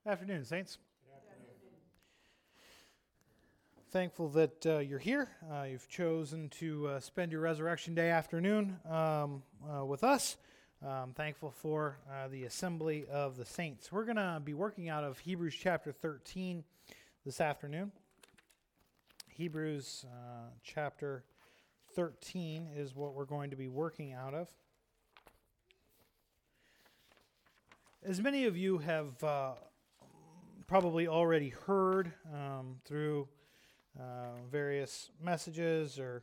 Afternoon, Saints. Thankful that you're here. You've chosen to spend your Resurrection Day afternoon with us. Thankful for the assembly of the saints. We're going to be working out of Hebrews chapter 13 this afternoon. Hebrews chapter 13 is what we're going to be working out of. As many of you have probably already heard through various messages or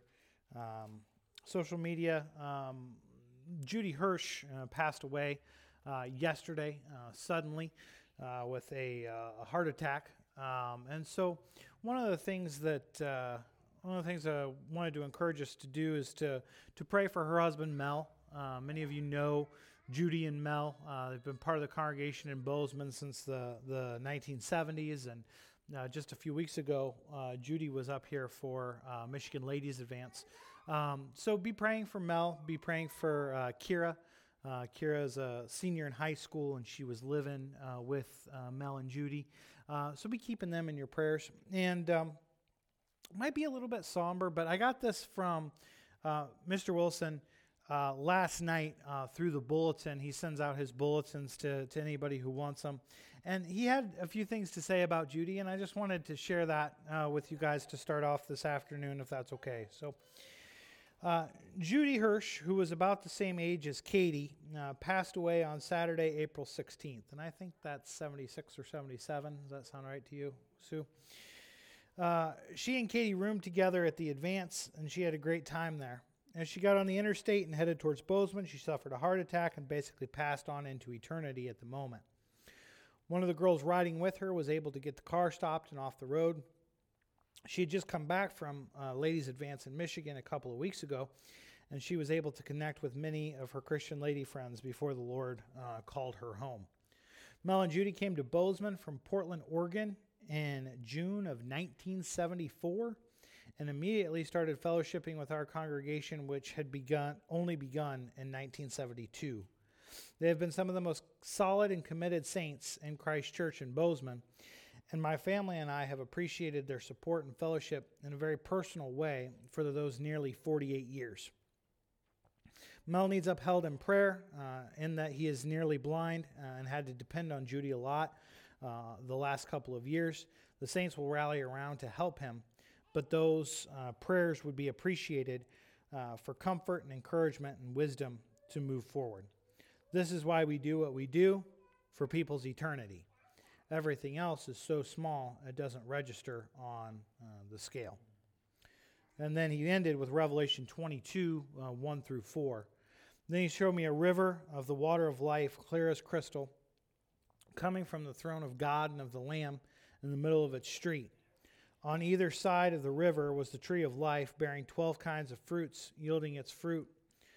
social media, Judy Hirsch passed away yesterday suddenly with a heart attack. And so one of the things I wanted to encourage us to do is to pray for her husband, Mel. Many of you know Judy and Mel. They've been part of the congregation in Bozeman since the 1970s, and just a few weeks ago, Judy was up here for Michigan Ladies Advance. So be praying for Mel, be praying for Kira. Kira is a senior in high school, and she was living with Mel and Judy. So be keeping them in your prayers. And it might be a little bit somber, but I got this from Mr. Wilson last night through the bulletin. He sends out his bulletins to anybody who wants them. And he had a few things to say about Judy, and I just wanted to share that with you guys to start off this afternoon, if that's okay. So Judy Hirsch, who was about the same age as Katie, passed away on Saturday, April 16th. And I think that's 76 or 77. Does that sound right to you, Sue? She and Katie roomed together at the Advance, and she had a great time there. As she got on the interstate and headed towards Bozeman, she suffered a heart attack and basically passed on into eternity at the moment. One of the girls riding with her was able to get the car stopped and off the road. She had just come back from Ladies Advance in Michigan a couple of weeks ago, and she was able to connect with many of her Christian lady friends before the Lord called her home. Mel and Judy came to Bozeman from Portland, Oregon in June of 1974. And immediately started fellowshipping with our congregation, which had only begun in 1972. They have been some of the most solid and committed saints in Christ Church in Bozeman, and my family and I have appreciated their support and fellowship in a very personal way for those nearly 48 years. Mel needs upheld in prayer in that he is nearly blind and had to depend on Judy a lot the last couple of years. The saints will rally around to help him, but those prayers would be appreciated for comfort and encouragement and wisdom to move forward. This is why we do what we do, for people's eternity. Everything else is so small, it doesn't register on the scale. And then he ended with Revelation 22, 1 through 4. Then he showed me a river of the water of life, clear as crystal, coming from the throne of God and of the Lamb in the middle of its street. On either side of the river was the tree of life, bearing 12 kinds of fruits, yielding its fruit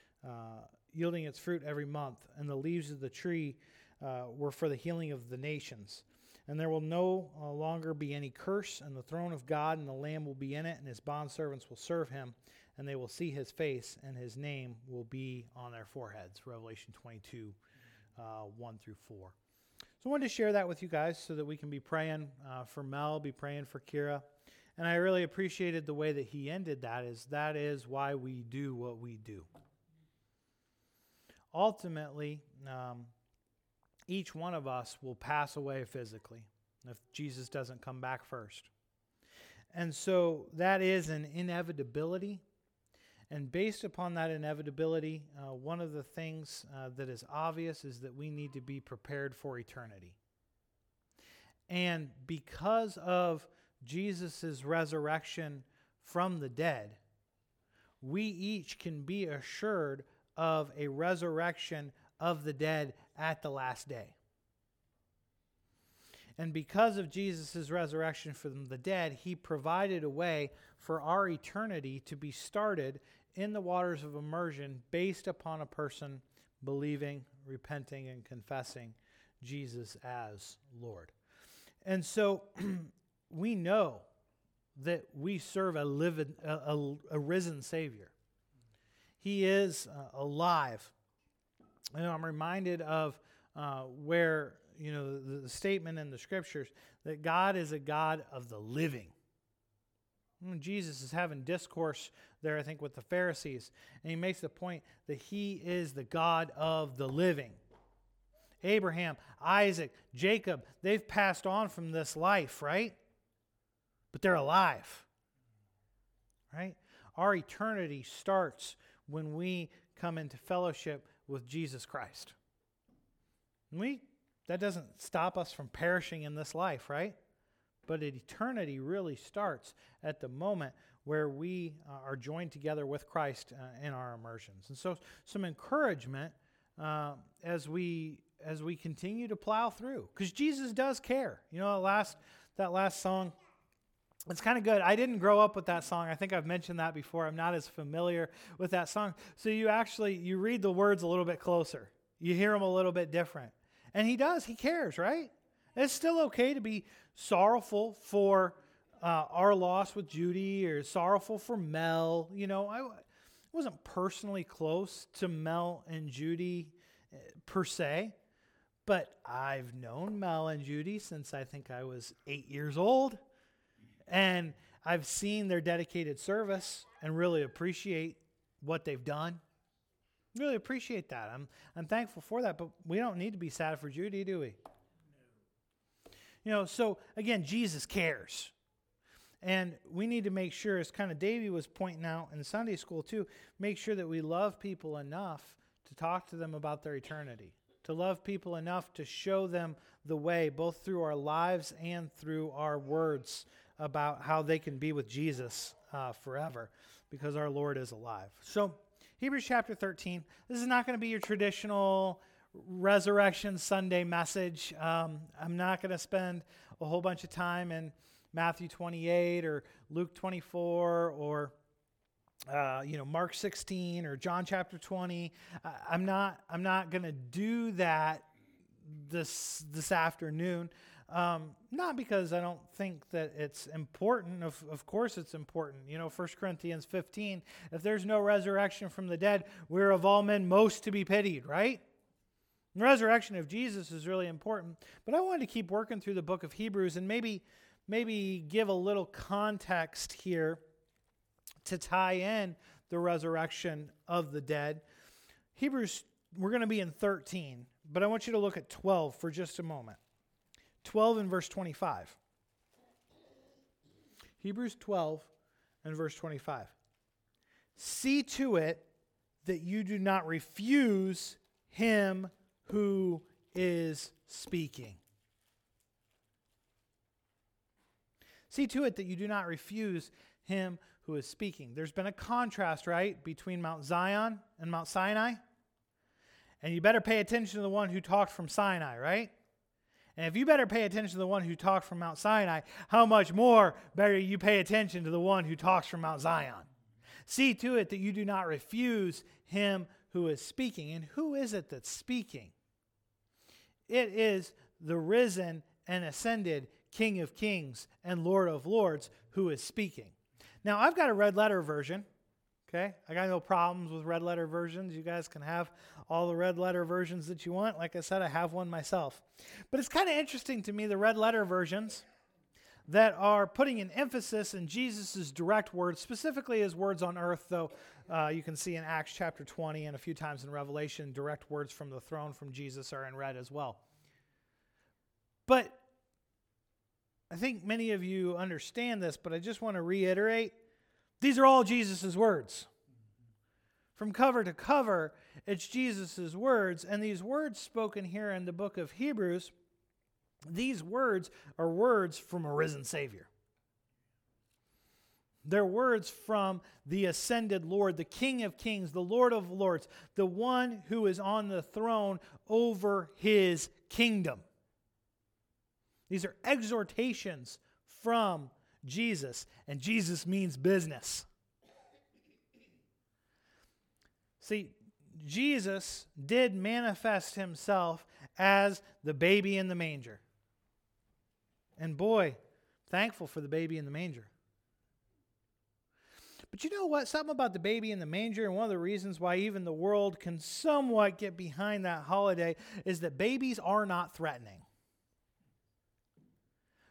every month. And the leaves of the tree were for the healing of the nations. And there will no longer be any curse, and the throne of God and the Lamb will be in it, and his bondservants will serve him, and they will see his face, and his name will be on their foreheads. Revelation 22, 1 through 4. So I wanted to share that with you guys so that we can be praying for Mel, be praying for Kira. And I really appreciated the way that he ended that is why we do what we do. Ultimately, each one of us will pass away physically if Jesus doesn't come back first. And so that is an inevitability. And based upon that inevitability, one of the things that is obvious is that we need to be prepared for eternity. And because of Jesus' resurrection from the dead, we each can be assured of a resurrection of the dead at the last day. And because of Jesus' resurrection from the dead, he provided a way for our eternity to be started in the waters of immersion based upon a person believing, repenting, and confessing Jesus as Lord. And so we know that we serve a risen Savior. He is alive. And I'm reminded of where the statement in the scriptures that God is a God of the living. Jesus is having discourse there, I think, with the Pharisees, and he makes the point that he is the God of the living. Abraham, Isaac, Jacob, they've passed on from this life, right? But they're alive, right? Our eternity starts when we come into fellowship with Jesus Christ. That doesn't stop us from perishing in this life, right? But eternity really starts at the moment where we are joined together with Christ in our immersions. And so some encouragement as we continue to plow through, because Jesus does care. That last song, it's kind of good. I didn't grow up with that song. I think I've mentioned that before. I'm not as familiar with that song. So you read the words a little bit closer. You hear them a little bit different. And he does. He cares, right? It's still okay to be sorrowful for our loss with Judy, or sorrowful for Mel. I wasn't personally close to Mel and Judy per se, but I've known Mel and Judy since I think I was 8 years old. And I've seen their dedicated service and really appreciate what they've done. Really appreciate that. I'm thankful for that, but we don't need to be sad for Judy, do we? No. So again, Jesus cares. And we need to make sure, as kind of Davey was pointing out in Sunday school too, make sure that we love people enough to talk to them about their eternity, to love people enough to show them the way, both through our lives and through our words, about how they can be with Jesus forever, because our Lord is alive. So Hebrews chapter 13, this is not going to be your traditional Resurrection Sunday message. I'm not going to spend a whole bunch of time in Matthew 28 or Luke 24 or Mark 16 or John chapter 20. I'm not going to do that this afternoon. Not because I don't think that it's important. Of course it's important. 1 Corinthians 15, if there's no resurrection from the dead, we're of all men most to be pitied, right? The resurrection of Jesus is really important. But I wanted to keep working through the book of Hebrews and maybe give a little context here to tie in the resurrection of the dead. Hebrews, we're going to be in 13, but I want you to look at 12 for just a moment. 12 and verse 25. Hebrews 12 and verse 25. See to it that you do not refuse him who is speaking. See to it that you do not refuse him who is speaking. There's been a contrast, right, between Mount Zion and Mount Sinai. And you better pay attention to the one who talked from Sinai, right? And if you better pay attention to the one who talked from Mount Sinai, how much more better you pay attention to the one who talks from Mount Zion? See to it that you do not refuse him who is speaking. And who is it that's speaking? It is the risen and ascended King of Kings and Lord of Lords who is speaking. Now, I've got a red letter version. Okay, I got no problems with red letter versions. You guys can have all the red letter versions that you want. Like I said, I have one myself. But it's kind of interesting to me, the red letter versions that are putting an emphasis in Jesus' direct words, specifically his words on earth, though you can see in Acts chapter 20 and a few times in Revelation, direct words from the throne from Jesus are in red as well. But I think many of you understand this, but I just want to reiterate, these are all Jesus' words. From cover to cover, it's Jesus' words. And these words spoken here in the book of Hebrews, these words are words from a risen Savior. They're words from the ascended Lord, the King of Kings, the Lord of Lords, the one who is on the throne over his kingdom. These are exhortations from Jesus, and Jesus means business. See, Jesus did manifest himself as the baby in the manger. And boy, thankful for the baby in the manger. But you know what? Something about the baby in the manger, and one of the reasons why even the world can somewhat get behind that holiday, is that babies are not threatening.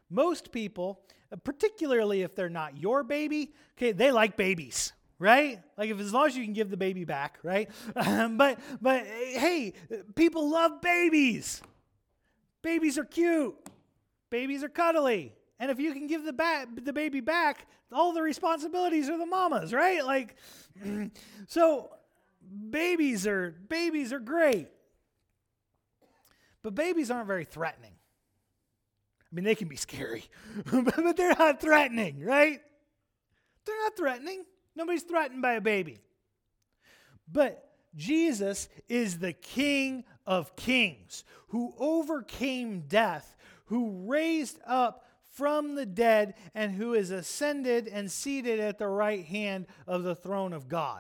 Most people, particularly if they're not your baby, okay, they like babies, right? Like as long as you can give the baby back, right? But hey, people love babies. Babies are cute. Babies are cuddly. And if you can give the baby back, all the responsibilities are the mama's, right? Like, so babies are great. But babies aren't very threatening. I mean, they can be scary, but they're not threatening, right? They're not threatening. Nobody's threatened by a baby. But Jesus is the King of Kings, who overcame death, who raised up from the dead, and who is ascended and seated at the right hand of the throne of God.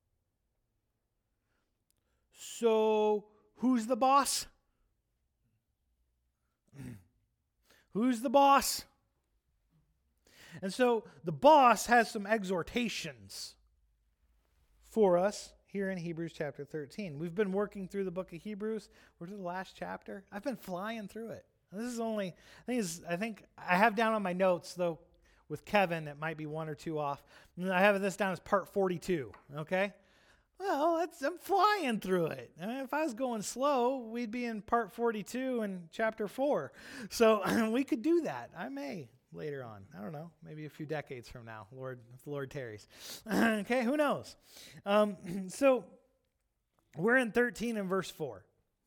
So, who's the boss? Who's the boss? And so the boss has some exhortations for us here in Hebrews chapter 13. We've been working through the book of Hebrews. We're to the last chapter. I've been flying through it. This is only, I think I have down on my notes, though, with Kevin, it might be one or two off. I have this down as part 42, okay? Well, I'm flying through it. I mean, if I was going slow, we'd be in part 42 in chapter 4. So we could do that. I may later on. I don't know. Maybe a few decades from now, if the Lord tarries. Okay, who knows? So we're in 13 and verse 4.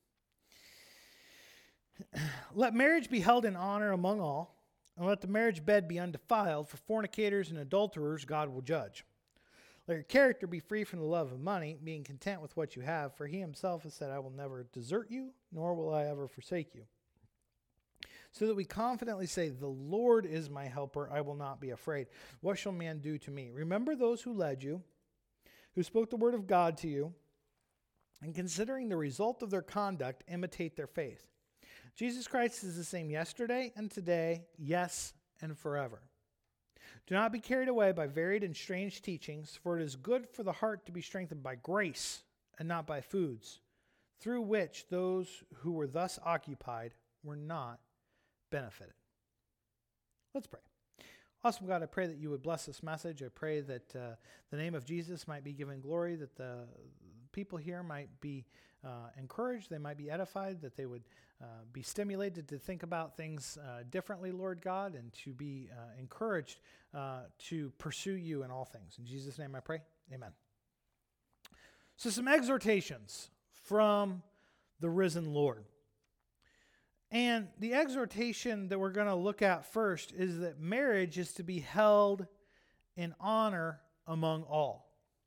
Let marriage be held in honor among all, and let the marriage bed be undefiled, for fornicators and adulterers God will judge. Let your character be free from the love of money, being content with what you have, for he himself has said, I will never desert you, nor will I ever forsake you. So that we confidently say, the Lord is my helper, I will not be afraid. What shall man do to me? Remember those who led you, who spoke the word of God to you, and considering the result of their conduct, imitate their faith. Jesus Christ is the same yesterday and today, yes, and forever. Do not be carried away by varied and strange teachings, for it is good for the heart to be strengthened by grace and not by foods, through which those who were thus occupied were not benefited. Let's pray. Awesome God, I pray that you would bless this message. I pray that the name of Jesus might be given glory, that the people here might be encouraged, they might be edified, that they would be stimulated to think about things differently, Lord God, and to be encouraged to pursue you in all things. In Jesus' name I pray, amen. So some exhortations from the risen Lord. And the exhortation that we're going to look at first is that marriage is to be held in honor among all.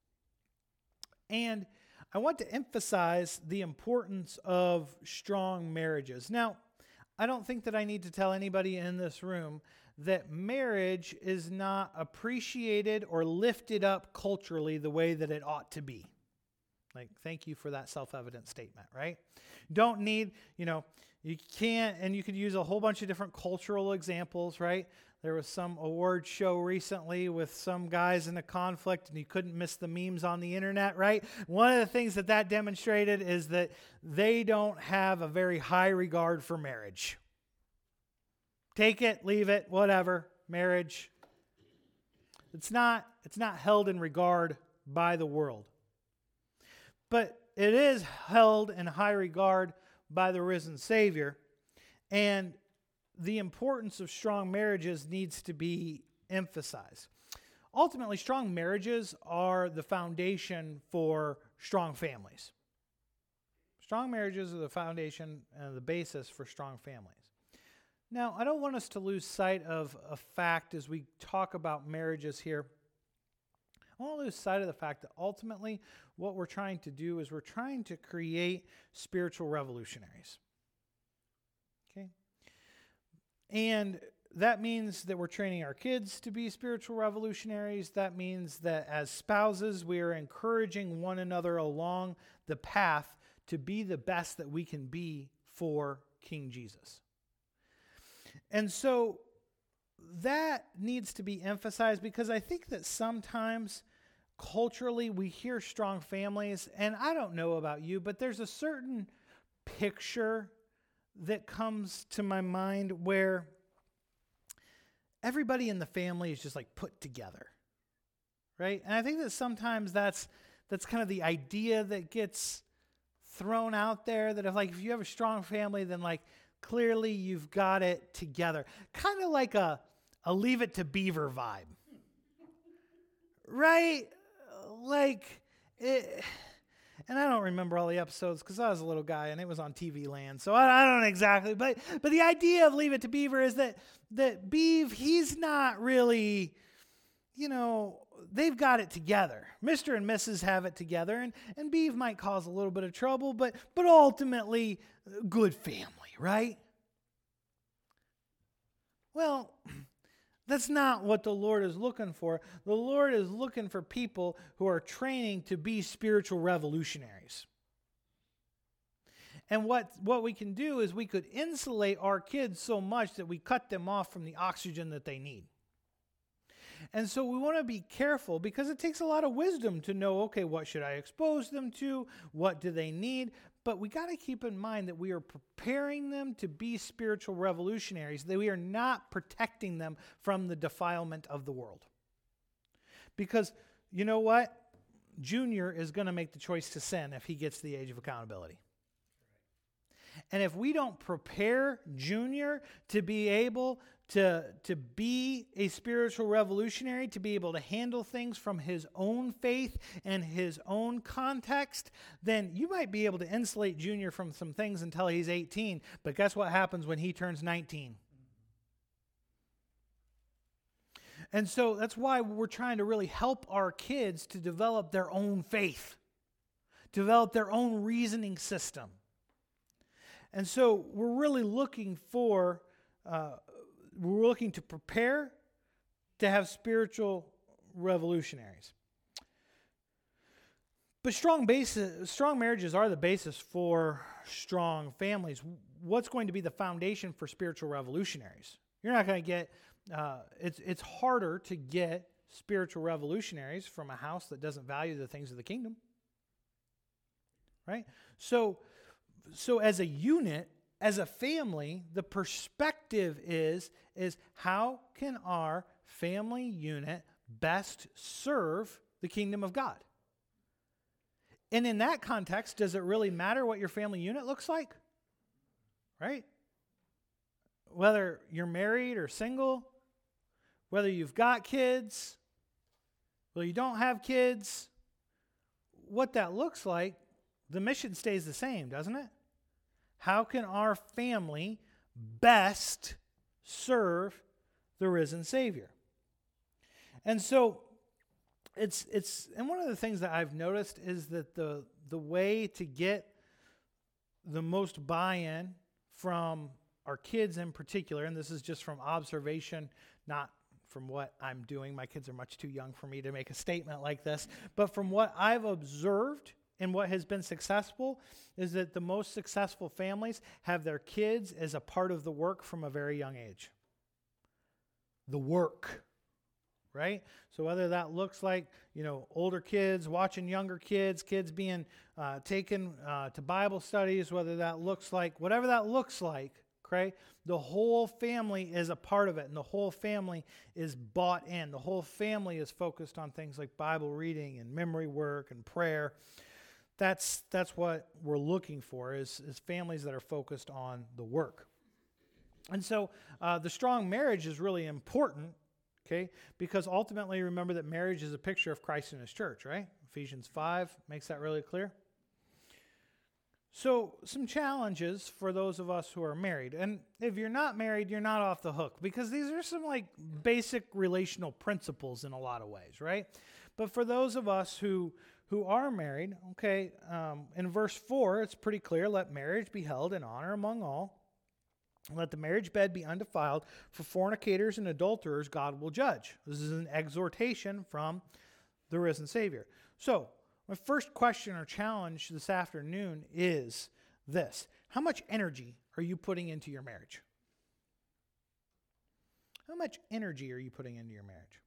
And I want to emphasize the importance of strong marriages. Now, I don't think that I need to tell anybody in this room that marriage is not appreciated or lifted up culturally the way that it ought to be. Like, thank you for that self-evident statement, right? Don't need, you can't, and you could use a whole bunch of different cultural examples, right? There was some award show recently with some guys in a conflict, and you couldn't miss the memes on the internet, right? One of the things that demonstrated is that they don't have a very high regard for marriage. Take it, leave it, whatever, marriage. It's not held in regard by the world. But it is held in high regard by the risen Savior, and the importance of strong marriages needs to be emphasized. Ultimately, strong marriages are the foundation for strong families. Strong marriages are the foundation and the basis for strong families. Now, I don't want us to lose sight of a fact as we talk about marriages here. I don't want to lose sight of the fact that ultimately what we're trying to do is we're trying to create spiritual revolutionaries. Okay? And that means that we're training our kids to be spiritual revolutionaries. That means that as spouses, we are encouraging one another along the path to be the best that we can be for King Jesus. And so that needs to be emphasized, because I think that sometimes culturally we hear strong families, and I don't know about you, but there's a certain picture that comes to my mind where everybody in the family is just like put together, right? And I think that sometimes that's kind of the idea that gets thrown out there, that if you have a strong family, then like clearly you've got it together. Kind of like a Leave It to Beaver vibe, right? Like it. And I don't remember all the episodes because I was a little guy and it was on TV Land. So I don't exactly. But the idea of Leave It to Beaver is that Beav, he's not really, they've got it together. Mr. and Mrs. have it together. And Beav might cause a little bit of trouble, but ultimately, good family, right? Well, that's not what the Lord is looking for. The Lord is looking for people who are training to be spiritual revolutionaries. And what we can do is we could insulate our kids so much that we cut them off from the oxygen that they need. And so we want to be careful because it takes a lot of wisdom to know, okay, what should I expose them to? What do they need? But we got to keep in mind that we are preparing them to be spiritual revolutionaries, that we are not protecting them from the defilement of the world. Because you know what? Junior is going to make the choice to sin if he gets to the age of accountability. And if we don't prepare Junior to be able to be a spiritual revolutionary, to be able to handle things from his own faith and his own context, then you might be able to insulate Junior from some things until he's 18. But guess what happens when he turns 19? And so that's why we're trying to really help our kids to develop their own faith, develop their own reasoning system. And so we're really looking for we're looking to prepare to have spiritual revolutionaries. But strong marriages are the basis for strong families. What's going to be the foundation for spiritual revolutionaries? You're not going to get, it's harder to get spiritual revolutionaries from a house that doesn't value the things of the kingdom. Right? So as a unit, as a family, the perspective is how can our family unit best serve the kingdom of God? And in that context, does it really matter what your family unit looks like? Right? Whether you're married or single, whether you've got kids, whether you don't have kids, what that looks like, the mission stays the same, doesn't it? How can our family best serve the risen Savior? And so it's and one of the things that I've noticed is that the way to get the most buy-in from our kids in particular, and this is just from observation, not from what I'm doing. My kids are much too young for me to make a statement like this, but from what I've observed and what has been successful is that the most successful families have their kids as a part of the work from a very young age. The work, right? So whether that looks like, older kids watching younger kids, kids being taken to Bible studies, whether that looks like, whatever that looks like, okay? The whole family is a part of it, and the whole family is bought in. The whole family is focused on things like Bible reading and memory work and prayer. That's what we're looking for is families that are focused on the work. And so the strong marriage is really important, okay? Because ultimately, remember that marriage is a picture of Christ and His church, right? Ephesians 5 makes that really clear. So some challenges for those of us who are married. And if you're not married, you're not off the hook because these are some basic relational principles in a lot of ways, right? But for those of us who are married, okay, in verse 4, it's pretty clear, let marriage be held in honor among all. Let the marriage bed be undefiled. For fornicators and adulterers, God will judge. This is an exhortation from the risen Savior. So, my first question or challenge this afternoon is this. How much energy are you putting into your marriage? How much energy are you putting into your marriage?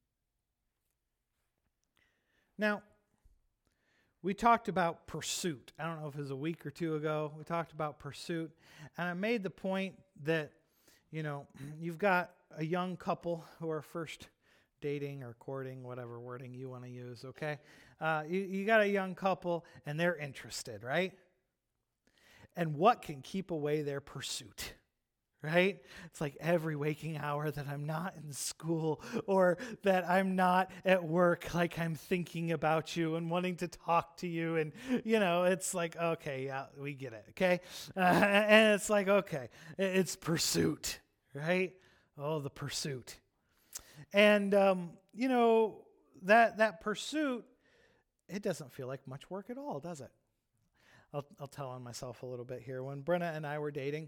Now, we talked about pursuit. I don't know if it was a week or two ago. We talked about pursuit. And I made the point that, you've got a young couple who are first dating or courting, whatever wording you want to use, okay? You got a young couple and they're interested, right? And what can keep away their pursuit? Right? It's like every waking hour that I'm not in school or that I'm not at work, like I'm thinking about you and wanting to talk to you. And, it's like, okay, yeah, we get it, okay? And it's like, okay, it's pursuit, right? Oh, the pursuit. And, that pursuit, it doesn't feel like much work at all, does it? I'll tell on myself a little bit here. When Brenna and I were dating,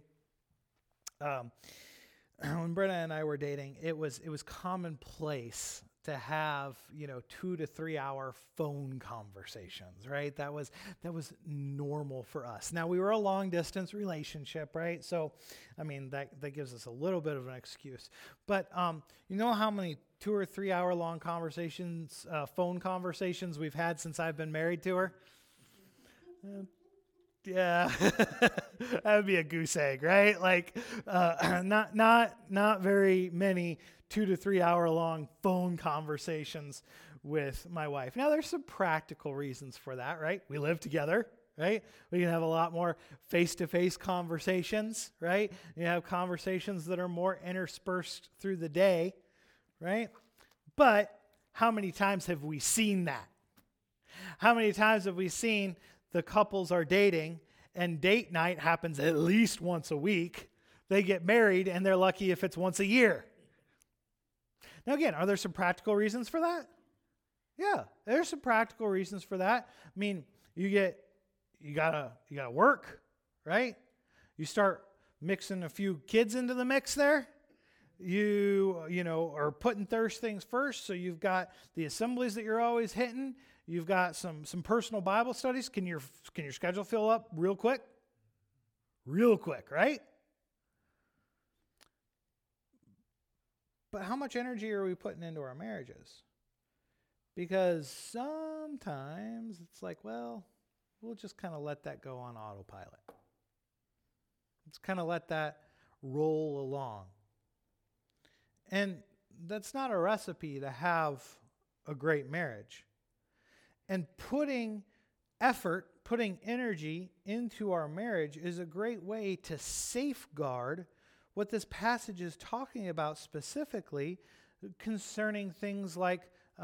it was commonplace to have 2 to 3 hour phone conversations, right? That was normal for us. Now we were a long distance relationship, right? So that gives us a little bit of an excuse. But you know how many 2 or 3 hour long conversations, phone conversations we've had since I've been married to her? Yeah, that would be a goose egg, right? Like, not very many 2 to 3 hour long phone conversations with my wife. Now, there's some practical reasons for that, right? We live together, right? We can have a lot more face-to-face conversations, right? You have conversations that are more interspersed through the day, right? But how many times have we seen that? How many times have we seen the couples are dating and date night happens at least once a week? They get married and they're lucky if it's once a year. Now again, are there some practical reasons for that? Yeah, there's some practical reasons for that. You gotta work, right? You start mixing a few kids into the mix there. You are putting those things first. So you've got the assemblies that you're always hitting. You've got some personal Bible studies. Can your schedule fill up real quick? Real quick, right? But how much energy are we putting into our marriages? Because sometimes it's like, well, we'll just kind of let that go on autopilot. Let's kind of let that roll along. And that's not a recipe to have a great marriage. And putting effort, putting energy into our marriage is a great way to safeguard what this passage is talking about specifically concerning things like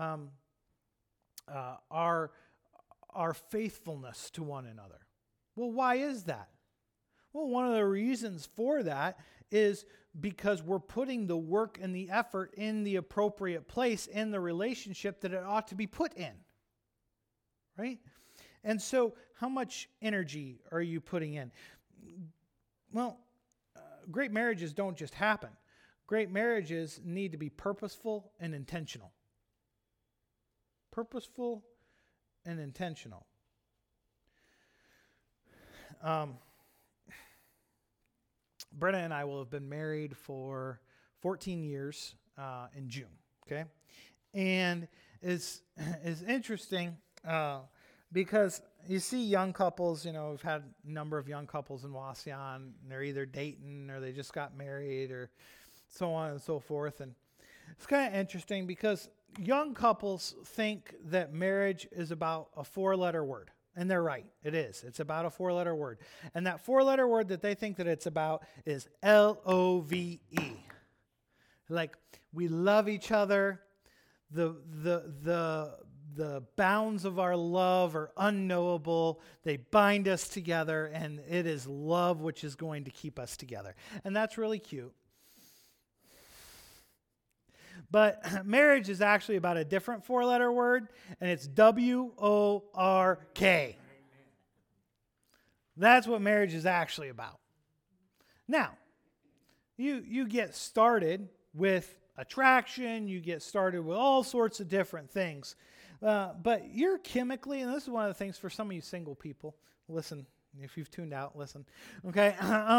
our faithfulness to one another. Well, why is that? Well, one of the reasons for that is because we're putting the work and the effort in the appropriate place in the relationship that it ought to be put in. Right? And so how much energy are you putting in? Well, great marriages don't just happen. Great marriages need to be purposeful and intentional. Purposeful and intentional. Brenna and I will have been married for 14 years in June, okay? And it's interesting because you see young couples, we've had a number of young couples in Wauseon, and they're either dating or they just got married or so on and so forth. And it's kind of interesting because young couples think that marriage is about a 4-letter word. And they're right. It is. It's about a 4-letter word. And that 4-letter word that they think that it's about is LOVE. Like, we love each other. The bounds of our love are unknowable. They bind us together, and it is love which is going to keep us together. And that's really cute. But marriage is actually about a different 4-letter word, and it's WORK. That's what marriage is actually about. Now, you get started with attraction, you get started with all sorts of different things. But you're chemically, and this is one of the things for some of you single people, listen, if you've tuned out, listen, okay?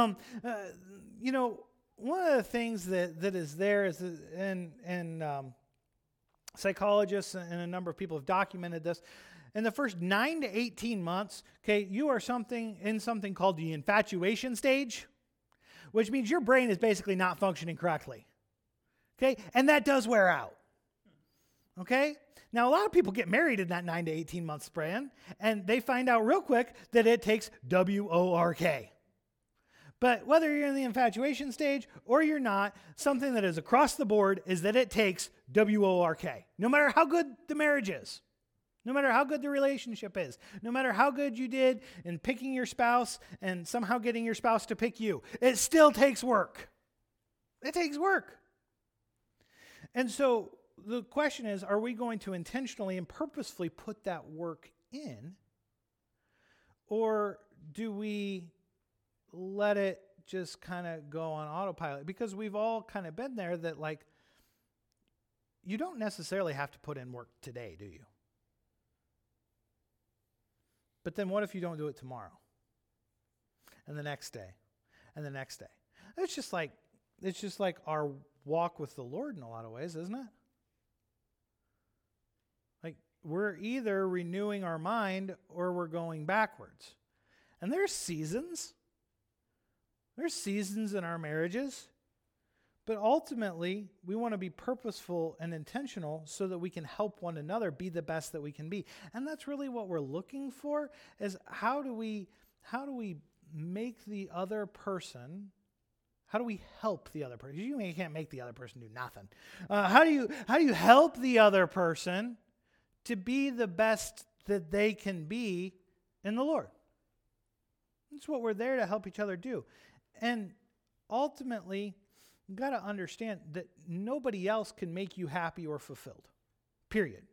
One of the things that is there is, and psychologists and a number of people have documented this, in the first 9 to 18 months, okay, you are in something called the infatuation stage, which means your brain is basically not functioning correctly. Okay? And that does wear out. Okay? Now, a lot of people get married in that 9 to 18 month span, and they find out real quick that it takes WORK. But whether you're in the infatuation stage or you're not, something that is across the board is that it takes WORK. No matter how good the marriage is, no matter how good the relationship is, no matter how good you did in picking your spouse and somehow getting your spouse to pick you, it still takes work. It takes work. And so the question is, are we going to intentionally and purposefully put that work in? Or do we let it just kind of go on autopilot? Because we've all kind of been there that, like, you don't necessarily have to put in work today, do you? But then what if you don't do it tomorrow? And the next day? And the next day? It's just like our walk with the Lord in a lot of ways, isn't it? Like, we're either renewing our mind or we're going backwards. And there's seasons. There's seasons in our marriages. But ultimately, we want to be purposeful and intentional so that we can help one another be the best that we can be. And that's really what we're looking for, is how do we make the other person, how do we help the other person? You can't make the other person do nothing. How do you help the other person to be the best that they can be in the Lord? That's what we're there to help each other do. And ultimately, you've got to understand that nobody else can make you happy or fulfilled. Period.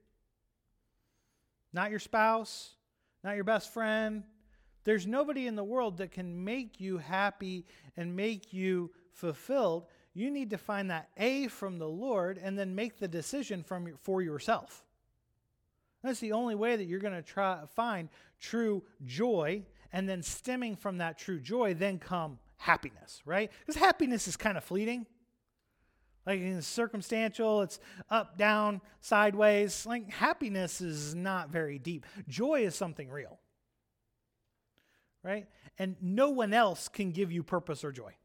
Not your spouse, not your best friend. There's nobody in the world that can make you happy and make you fulfilled. You need to find that A from the Lord and then make the decision for yourself. That's the only way that you're going to find true joy, and then stemming from that true joy then come happiness, right? Because happiness is kind of fleeting. Like, it's circumstantial, it's up, down, sideways. Like, happiness is not very deep. Joy is something real, right? And no one else can give you purpose or joy.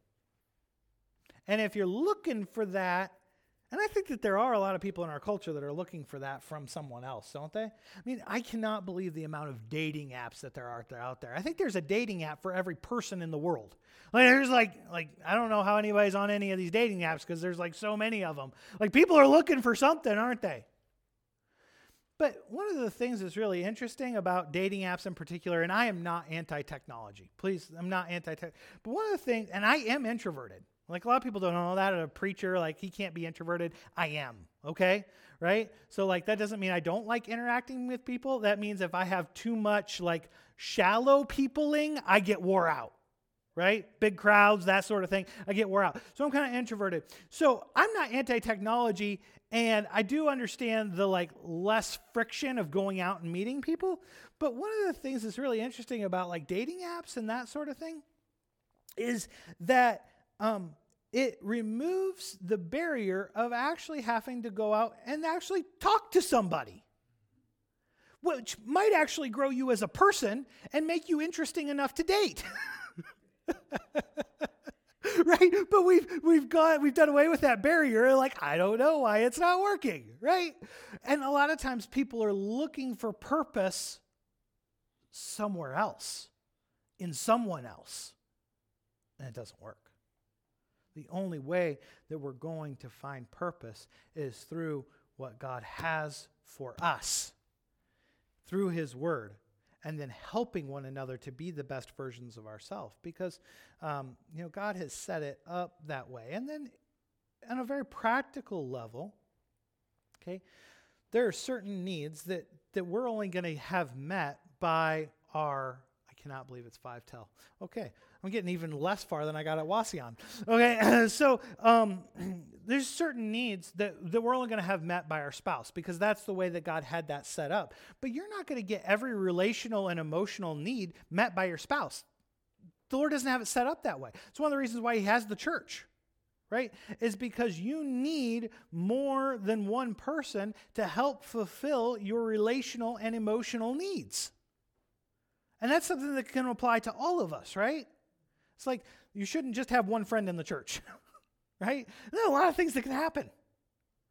And if you're looking for that, and I think that there are a lot of people in our culture that are looking for that from someone else, don't they? I mean, I cannot believe the amount of dating apps that there are out there. I think there's a dating app for every person in the world. Like, there's like I don't know how anybody's on any of these dating apps because there's like so many of them. Like, people are looking for something, aren't they? But one of the things that's really interesting about dating apps in particular, and I am not anti-technology. Please, I'm not anti-tech. But one of the things, and I am introverted. Like, a lot of people don't know that. A preacher, like, he can't be introverted. I am, okay? Right? So, like, that doesn't mean I don't like interacting with people. That means if I have too much, like, shallow peopling, I get wore out, right? Big crowds, that sort of thing, I get wore out. So I'm kind of introverted. So I'm not anti-technology, and I do understand the, like, less friction of going out and meeting people. But one of the things that's really interesting about, like, dating apps and that sort of thing is that it removes the barrier of actually having to go out and actually talk to somebody, which might actually grow you as a person and make you interesting enough to date. Right? But we've done away with that barrier. Like, I don't know why it's not working, right? And a lot of times people are looking for purpose somewhere else, in someone else, and it doesn't work. The only way that we're going to find purpose is through what God has for us, through His Word, and then helping one another to be the best versions of ourselves. Because, God has set it up that way. And then on a very practical level, okay, there are certain needs that we're only going to have met by our, I cannot believe it's 5-tel. Okay. I'm getting even less far than I got at Wauseon. Okay, so there's certain needs that we're only going to have met by our spouse because that's the way that God had that set up. But you're not going to get every relational and emotional need met by your spouse. The Lord doesn't have it set up that way. It's one of the reasons why He has the church, right? Is because you need more than one person to help fulfill your relational and emotional needs. And that's something that can apply to all of us, right? It's like, you shouldn't just have one friend in the church, right? There are a lot of things that can happen.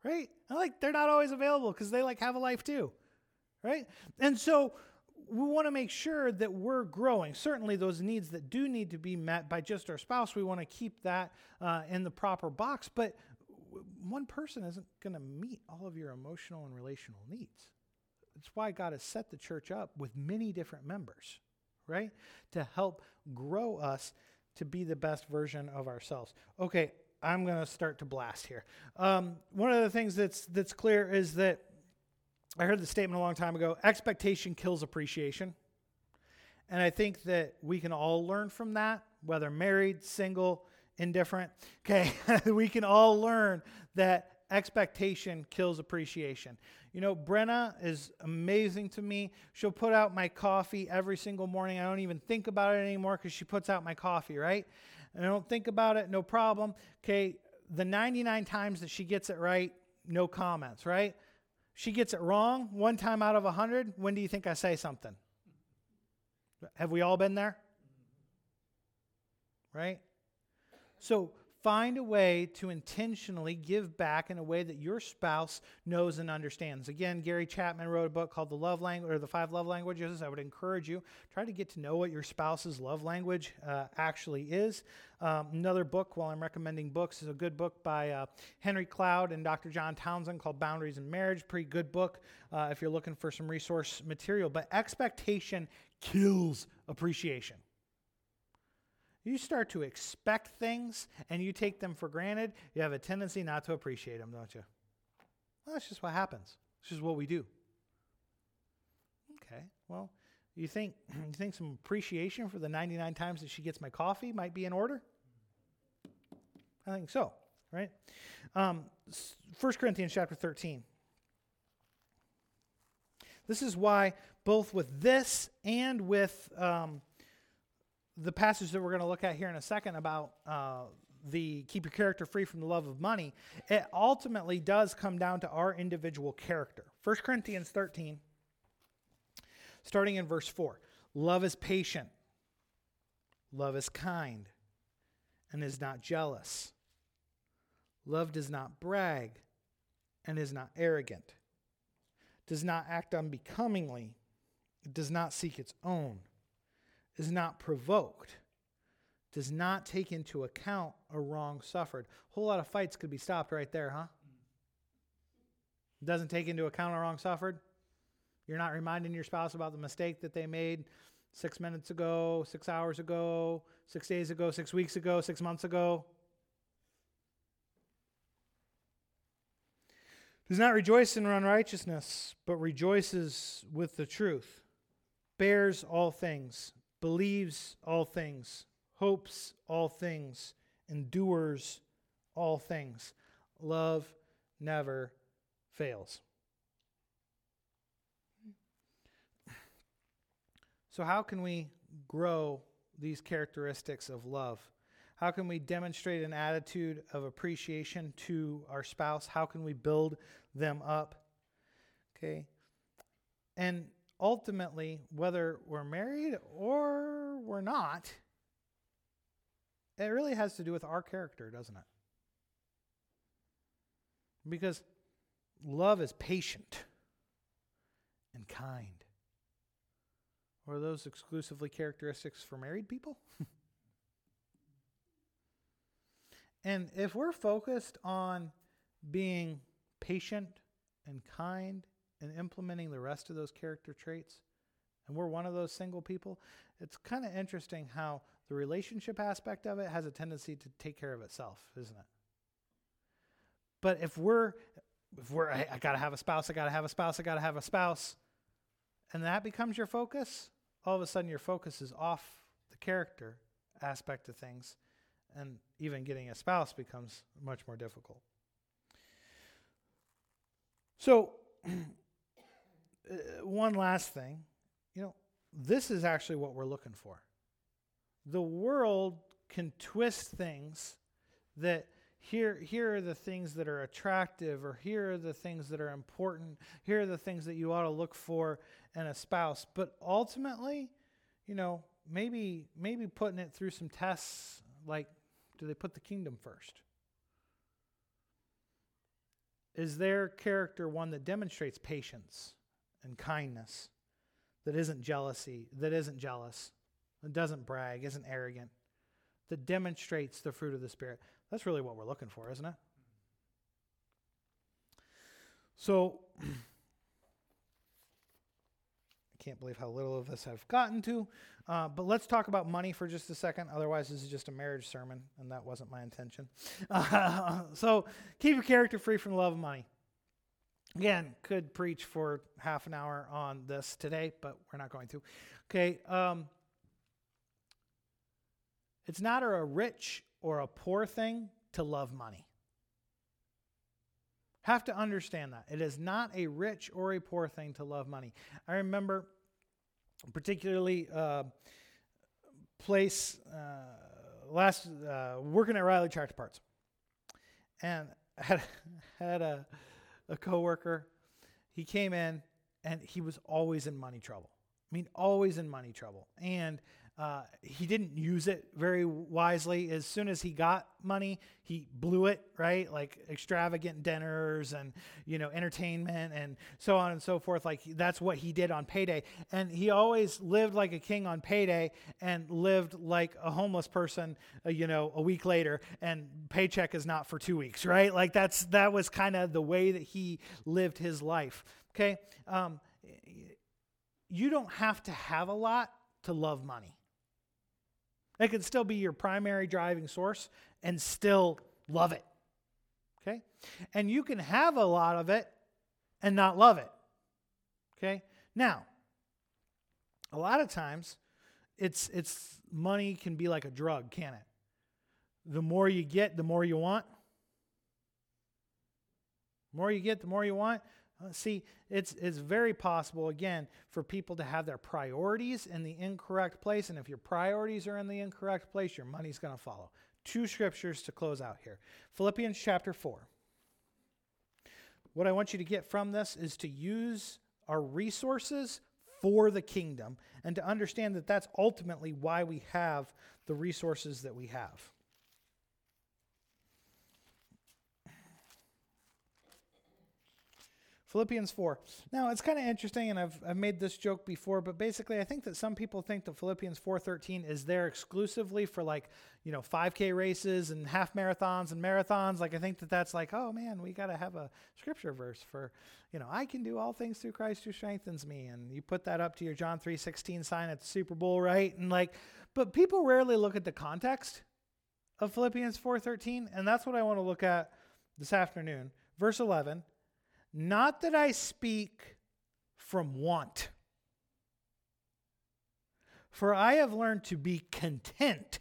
right? And like they're not always available because they like have a life too, right? And so we want to make sure that we're growing. Certainly those needs that do need to be met by just our spouse, we want to keep that in the proper box. But one person isn't going to meet all of your emotional and relational needs. It's why God has set the church up with many different members, right? To help grow us to be the best version of ourselves. Okay, I'm going to start to blast here. One of the things that's clear is that I heard the statement a long time ago, expectation kills appreciation. And I think that we can all learn from that, whether married, single, indifferent. Okay, we can all learn that expectation kills appreciation. You know, Brenna is amazing to me. She'll put out my coffee every single morning. I don't even think about it anymore because she puts out my coffee, right? And I don't think about it, no problem. Okay, the 99 times that she gets it right, no comments, right? She gets it wrong one time out of 100. When do you think I say something? Have we all been there? Right? So find a way to intentionally give back in a way that your spouse knows and understands. Again, Gary Chapman wrote a book called The Love Language, or The 5 Love Languages. I would encourage you, try to get to know what your spouse's love language actually is. Another book, while I'm recommending books, is a good book by Henry Cloud and Dr. John Townsend called Boundaries in Marriage. Pretty good book if you're looking for some resource material. But expectation kills appreciation. You start to expect things and you take them for granted, you have a tendency not to appreciate them, don't you? Well, that's just what happens. It's just what we do. Okay, well, you think some appreciation for the 99 times that she gets my coffee might be in order? I think so, right? 1 Corinthians chapter 13. This is why both with this and with the passage that we're going to look at here in a second about the keep your character free from the love of money, it ultimately does come down to our individual character. 1 Corinthians 13, starting in verse 4. Love is patient. Love is kind and is not jealous. Love does not brag and is not arrogant. Does not act unbecomingly. It does not seek its own. Is not provoked, does not take into account a wrong suffered. A whole lot of fights could be stopped right there, huh? Doesn't take into account a wrong suffered. You're not reminding your spouse about the mistake that they made 6 minutes ago, 6 hours ago, 6 days ago, 6 weeks ago, 6 months ago. Does not rejoice in unrighteousness, but rejoices with the truth. Bears all things. Believes all things, hopes all things, endures all things. Love never fails. So how can we grow these characteristics of love? How can we demonstrate an attitude of appreciation to our spouse? How can we build them up? Okay. And ultimately, whether we're married or we're not, it really has to do with our character, doesn't it? Because love is patient and kind. Or are those exclusively characteristics for married people? And if we're focused on being patient and kind and implementing the rest of those character traits, and we're one of those single people, it's kind of interesting how the relationship aspect of it has a tendency to take care of itself, isn't it? But if I gotta have a spouse, I gotta have a spouse, and that becomes your focus, all of a sudden your focus is off the character aspect of things, and even getting a spouse becomes much more difficult. So, one last thing, this is actually what we're looking for. The world can twist things that here are the things that are attractive, or here are the things that are important, here are the things that you ought to look for in a spouse. But ultimately, maybe putting it through some tests, like, do they put the kingdom first? Is their character one that demonstrates patience and kindness, that isn't jealousy, that isn't jealous, that doesn't brag, isn't arrogant, that demonstrates the fruit of the Spirit? That's really what we're looking for, isn't it? So, I can't believe how little of this I've gotten to, but let's talk about money for just a second. Otherwise, this is just a marriage sermon, and that wasn't my intention. So, keep your character free from the love of money. Again, could preach for half an hour on this today, but we're not going to. Okay, it's not a rich or a poor thing to love money. Have to understand that. It is not a rich or a poor thing to love money. I remember particularly working at Riley Tractor Parts. And I had a coworker. He came in and he was always in money trouble. I mean, always in money trouble. And he didn't use it very wisely. As soon as he got money, he blew it, right? Like extravagant dinners and, entertainment and so on and so forth. Like that's what he did on payday. And he always lived like a king on payday and lived like a homeless person, a week later, and paycheck is not for 2 weeks, right? Like that was kind of the way that he lived his life. Okay. You don't have to have a lot to love money. It can still be your primary driving source and still love it. Okay? And you can have a lot of it and not love it. Okay? Now, a lot of times it's money can be like a drug, can't it? The more you get, the more you want. The more you get, the more you want. See, it's very possible, again, for people to have their priorities in the incorrect place. And if your priorities are in the incorrect place, your money's going to follow. 2 scriptures to close out here. Philippians chapter 4. What I want you to get from this is to use our resources for the kingdom and to understand that that's ultimately why we have the resources that we have. Philippians 4. Now, it's kind of interesting, and I've made this joke before, but basically I think that some people think that Philippians 4:13 is there exclusively for 5K races and half marathons and marathons. Like I think that that's like, oh man, we got to have a scripture verse for, I can do all things through Christ who strengthens me. And you put that up to your John 3:16 sign at the Super Bowl, right? And but people rarely look at the context of Philippians 4:13, and that's what I want to look at this afternoon. Verse 11. Not that I speak from want, for I have learned to be content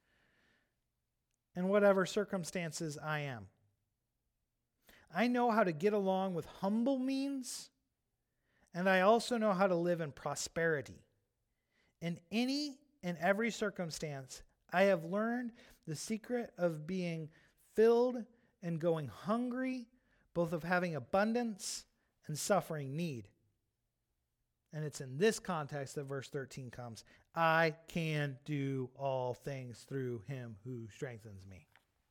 in whatever circumstances I am. I know how to get along with humble means, and I also know how to live in prosperity. In any and every circumstance, I have learned the secret of being filled and going hungry, both of having abundance and suffering need. And it's in this context that verse 13 comes. I can do all things through him who strengthens me.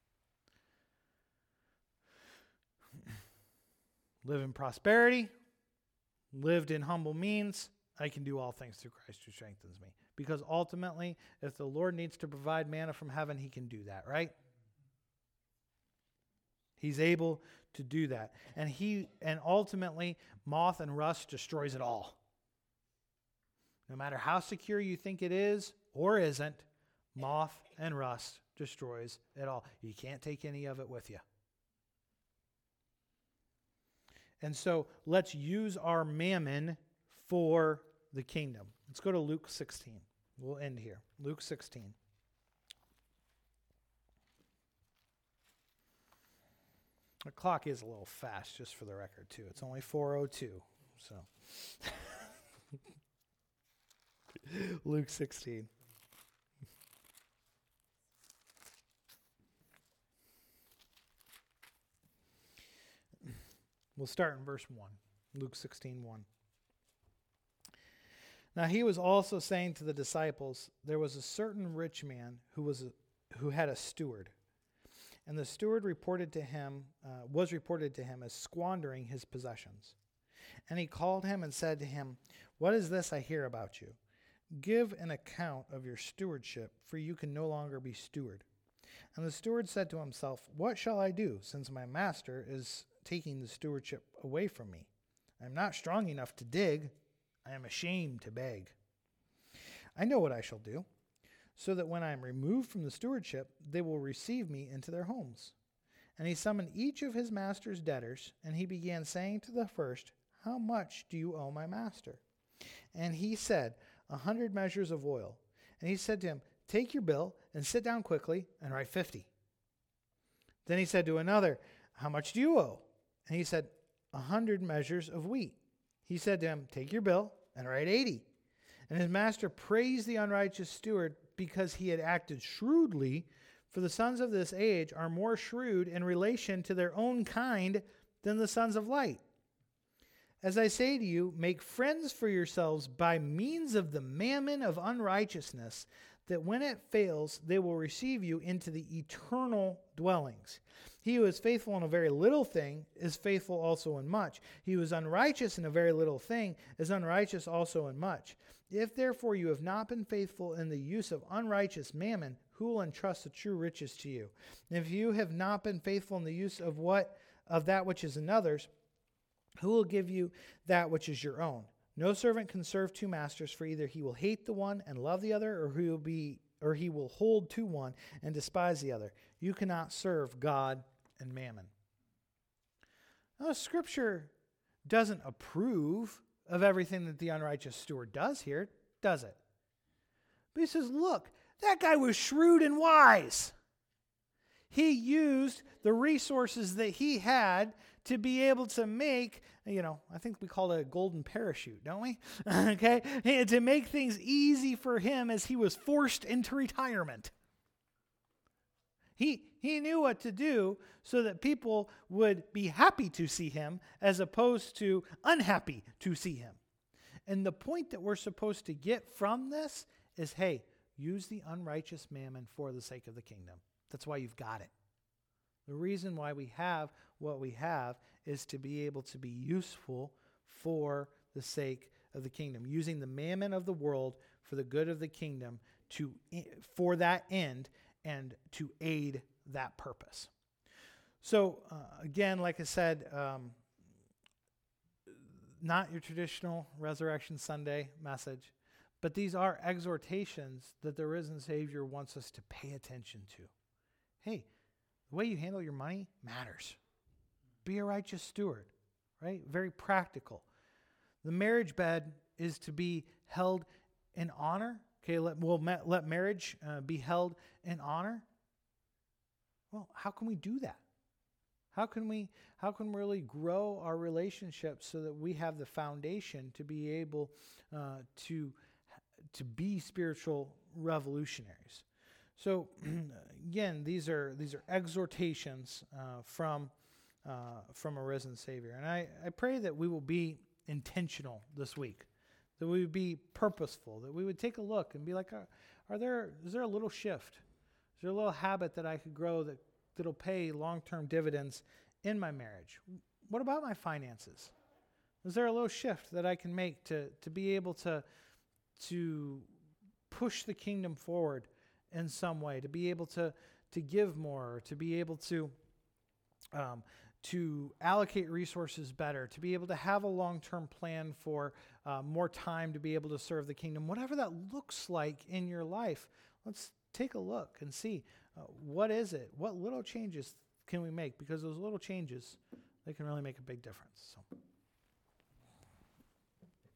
Live in prosperity, lived in humble means, I can do all things through Christ who strengthens me. Because ultimately, if the Lord needs to provide manna from heaven, he can do that, right? He's able to do that. And ultimately, moth and rust destroys it all. No matter how secure you think it is or isn't, moth and rust destroys it all. You can't take any of it with you. And so let's use our mammon for the kingdom. Let's go to Luke 16. We'll end here. Luke 16. The clock is a little fast, just for the record, too. It's only 4:02, so. Luke 16. We'll start in verse 1. Luke 16:1. Now he was also saying to the disciples, there was a certain rich man who had a steward. And the steward was reported to him as squandering his possessions. And he called him and said to him, "What is this I hear about you? Give an account of your stewardship, for you can no longer be steward." And the steward said to himself, "What shall I do, since my master is taking the stewardship away from me? I am not strong enough to dig. I am ashamed to beg. I know what I shall do, so that when I am removed from the stewardship, they will receive me into their homes." And he summoned each of his master's debtors, and he began saying to the first, "How much do you owe my master?" And he said, 100 measures of oil. And he said to him, "Take your bill and sit down quickly and write 50. Then he said to another, "How much do you owe?" And he said, 100 measures of wheat. He said to him, "Take your bill and write 80. And his master praised the unrighteous steward because he had acted shrewdly, for the sons of this age are more shrewd in relation to their own kind than the sons of light. As I say to you, make friends for yourselves by means of the mammon of unrighteousness, that when it fails, they will receive you into the eternal dwellings. He who is faithful in a very little thing is faithful also in much. He who is unrighteous in a very little thing is unrighteous also in much. If therefore you have not been faithful in the use of unrighteous mammon, who will entrust the true riches to you? And if you have not been faithful in the use of that which is another's, who will give you that which is your own? No servant can serve two masters, for either he will hate the one and love the other, or he will hold to one and despise the other. You cannot serve God and mammon. Now, Scripture doesn't approve of everything that the unrighteous steward does here, does it? But he says, look, that guy was shrewd and wise. He used the resources that he had to be able to make, I think we call it a golden parachute, don't we? Okay? To make things easy for him as he was forced into retirement. He knew what to do so that people would be happy to see him as opposed to unhappy to see him. And the point that we're supposed to get from this is, hey, use the unrighteous mammon for the sake of the kingdom. That's why you've got it. The reason why we have what we have is to be able to be useful for the sake of the kingdom, using the mammon of the world for the good of the kingdom for that end and to aid that purpose. So again, like I said, not your traditional Resurrection Sunday message, but these are exhortations that the risen Savior wants us to pay attention to. Hey, the way you handle your money matters. Be a righteous steward, right? Very practical. The marriage bed is to be held in honor. Okay, let marriage be held in honor. Well, how can we do that? How can we really grow our relationships so that we have the foundation to be able to be spiritual revolutionaries? So again, these are exhortations from a risen Savior, and I pray that we will be intentional this week, that we would be purposeful, that we would take a look and be like, is there a little shift? Is there a little habit that I could grow that'll pay long-term dividends in my marriage? What about my finances? Is there a little shift that I can make to be able to push the kingdom forward in some way, to be able to give more, to be able to allocate resources better, to be able to have a long-term plan for more time to be able to serve the kingdom? Whatever that looks like in your life, let's take a look and see what is it? What little changes can we make? Because those little changes, they can really make a big difference. So.